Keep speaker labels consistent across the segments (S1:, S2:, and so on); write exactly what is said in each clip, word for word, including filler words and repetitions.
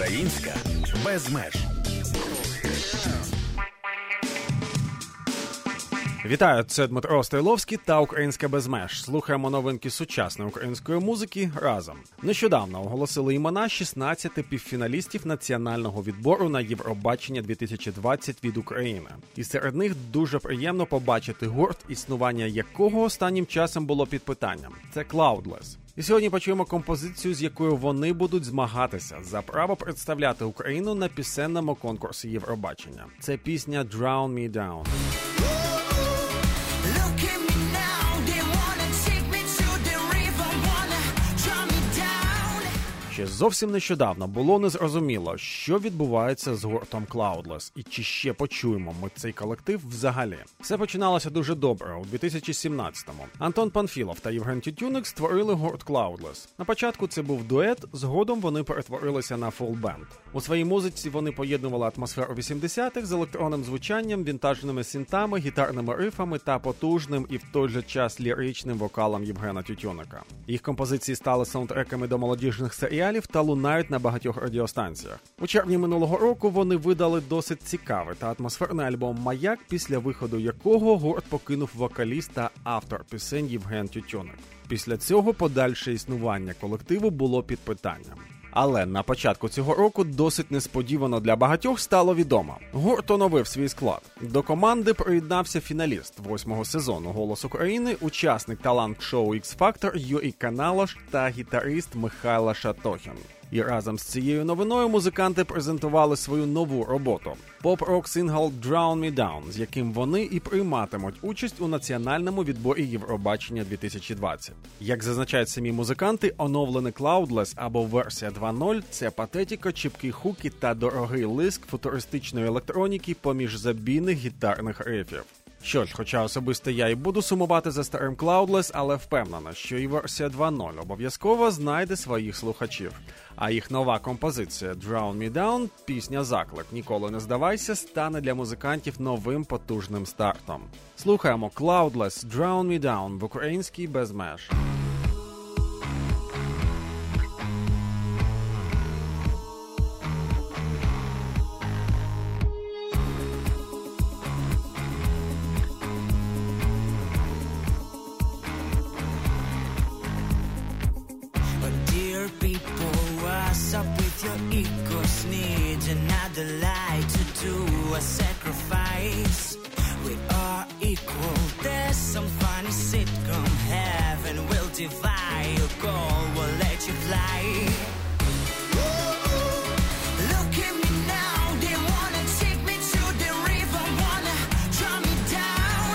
S1: Українська без меж.
S2: Вітаю, це Дмитро Стойловський та «Українська без меж». Слухаємо новинки сучасної української музики разом. Нещодавно оголосили імена шістнадцяти півфіналістів національного відбору на Євробачення дві тисячі двадцять від України. І серед них дуже приємно побачити гурт, існування якого останнім часом було під питанням. Це Cloudless. І сьогодні почуємо композицію, з якою вони будуть змагатися за право представляти Україну на пісенному конкурсі Євробачення. Це пісня «Drown Me Down». Ще зовсім нещодавно було незрозуміло, що відбувається з гуртом Cloudless, і чи ще почуємо ми цей колектив взагалі. Все починалося дуже добре у дві тисячі сімнадцятому. Антон Панфілов та Євген Тютюник створили гурт Cloudless. На початку це був дует, згодом вони перетворилися на фулл-бенд. У своїй музиці вони поєднували атмосферу вісімдесятих з електронним звучанням, вінтажними синтами, гітарними рифами та потужним і в той же час ліричним вокалом Євгена Тютюника. Їх композиції стали саундтреками до молодіжних серіалів та лунають на багатьох радіостанціях. У червні минулого року вони видали досить цікавий та атмосферний альбом «Маяк», після виходу якого гурт покинув вокаліст та автор пісень Євген Тютюник. Після цього подальше існування колективу було під питанням. Але на початку цього року досить несподівано для багатьох стало відомо. Гурт оновив свій склад. До команди приєднався фіналіст восьмого сезону «Голос України», учасник талант-шоу «Ікс-Фактор» Юрій Каналаш та гітарист Михайло Шатохін. І разом з цією новиною музиканти презентували свою нову роботу – поп-рок-сингл «Drown Me Down», з яким вони і прийматимуть участь у національному відборі Євробачення дві тисячі двадцять. Як зазначають самі музиканти, оновлений Cloudless або версія два нуль – це патетика, чіпкі хуки та дорогий лиск футуристичної електроніки поміж забійних гітарних рифів. Що ж, хоча особисто я і буду сумувати за старим Cloudless, але впевнена, що і версія два нуль обов'язково знайде своїх слухачів. А їх нова композиція «Drown Me Down» – пісня-заклик «Ніколи не здавайся» стане для музикантів новим потужним стартом. Слухаємо Cloudless «Drown Me Down» в українській без меж.
S3: Up with your egos, need another lie to do a sacrifice. We are equal, there's some funny sitcom, heaven will divide, your goal will let you fly. Look at me now, they wanna take me to the river, wanna draw me down.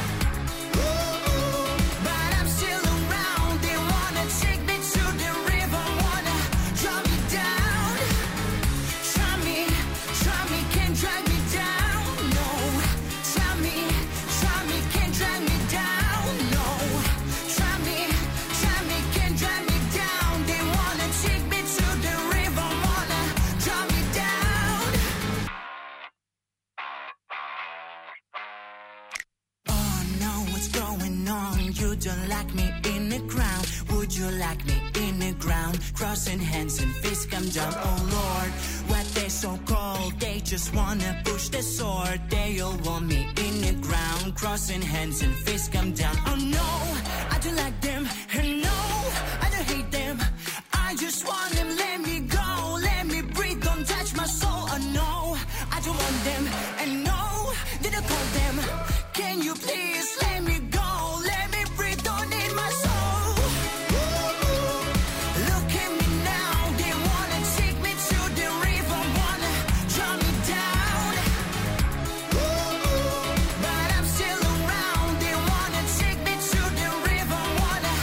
S3: But I'm still around, they wanna take me to the river, wanna draw me down. Try me, try me, can't drag me down, no. Try me, try me, can't drag me down, no. Try me, try me, can't drag me down. They wanna take me to the river, wanna draw me down. Oh no, what's going on? You don't like me in the ground. Would you like me in the ground? Crossing hands and fists come down. Oh Lord, what they so cold? They just wanna push the sword. They all want me in the ground. Crossing hands and fists come down. Oh no, I don't like them. And no, I don't hate them. I just want them. Let me go. Let me breathe. Don't touch my soul. Oh no, I don't want them. And no, did I call them? Can you please let me go? Let me breathe. Don't need my soul. Look at me now. They wanna take me to the river, wanna draw me down. But I'm still around. They wanna take me to the river, wanna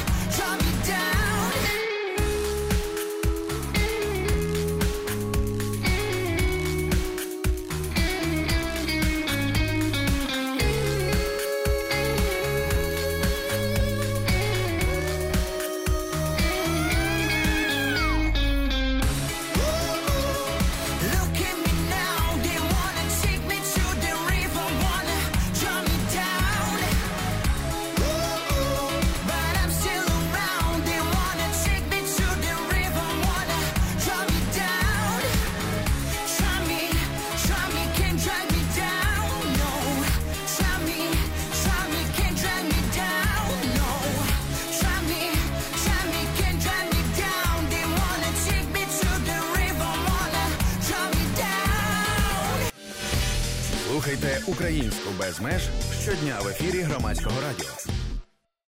S1: Слухайте українську без меж щодня в ефірі Громадського радіо.